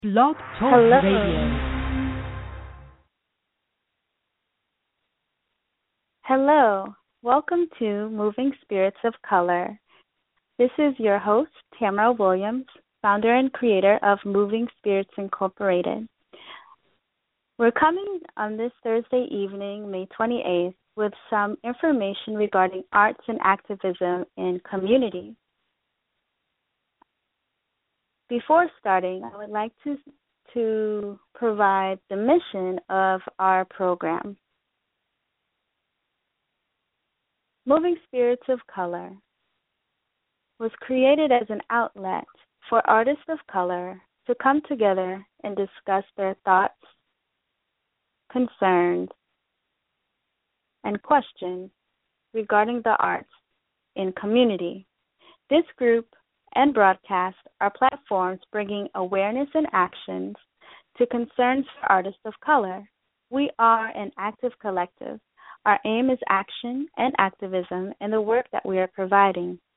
Blog Talk Hello. Radio. Hello. Welcome to Moving Spirits of Color. This is your host, Tamara Williams, founder and creator of Moving Spirits Incorporated. We're coming on this Thursday evening, May 28th, with some information regarding arts and activism in community. Before starting, I would like to provide the mission of our program. Moving Spirits of Color was created as an outlet for artists of color to come together and discuss their thoughts, concerns, and questions regarding the arts in community. This group and broadcast are platforms bringing awareness and actions to concerns for artists of color. We are an active collective. Our aim is action and activism in the work that we are providing.